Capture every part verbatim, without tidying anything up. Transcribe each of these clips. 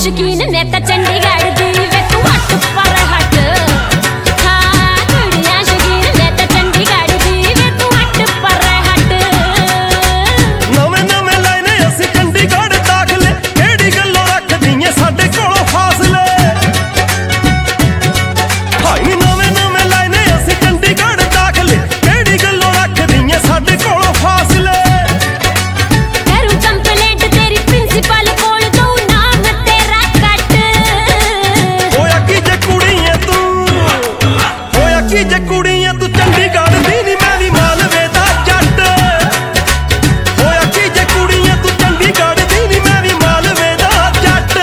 शकीन मैं तो चंडीगढ़ दी वे तू हट पर हट हाँ कुड़ियां शकीन मैं तो चंडीगढ़ दी वे तू हट पर हट नवे नवे लाइने असी चंडीगढ़ दाखले केड़ी गल्लों रख दीए साडे कोलों फासले हाई नवे नवे लाइने असी चंडीगढ़ दाखले केड़ी गल्लों रख दीए साडे कोलों फासले करूं कंप्लेंट तेरी प्रिंसिपल कोल दो नाम तेरा कट होया की जे कुड़ी है तू होया की जे कुड़ी है तू चंडीगढ़ दी नी मैं भी मालवे दा जट होया की जे कुड़ी है तू चंडीगढ़ दी नी मैं भी मालवे दा जट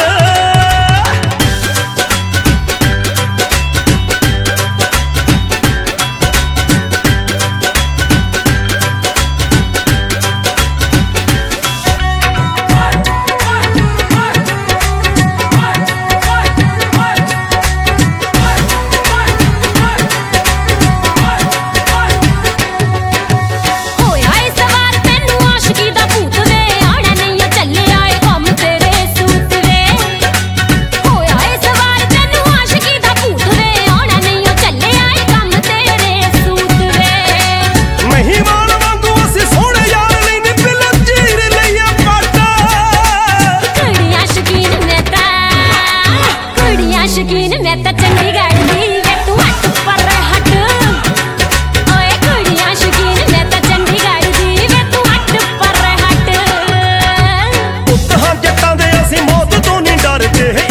होया इस वार तैनू आशिकी दा भूत वे आना नहीं चले आए कम तेरे सूत वे होया इस वार तैनू आशिकी दा भूत वे आना नहीं चले आए कम तेरे सूत वे महिमान वांगू असी सोहणे यार लैने फिल्म चीर लईए पट कुड़ियां शकीन मैं ता कुड़ियां शकीन मैं ता चंडीगढ़ दी वे तू हट पर हट ओए कुड़ियां शकीन मैं ता चंडीगढ़ दी वे तू हट पर हट पुੱਤ ਹਾਂ ਜੱਟਾਂ ਦੇ ਅਸੀਂ ਮੌਤ ਤੋਂ ਨਹੀਂ ਡਰਦੇ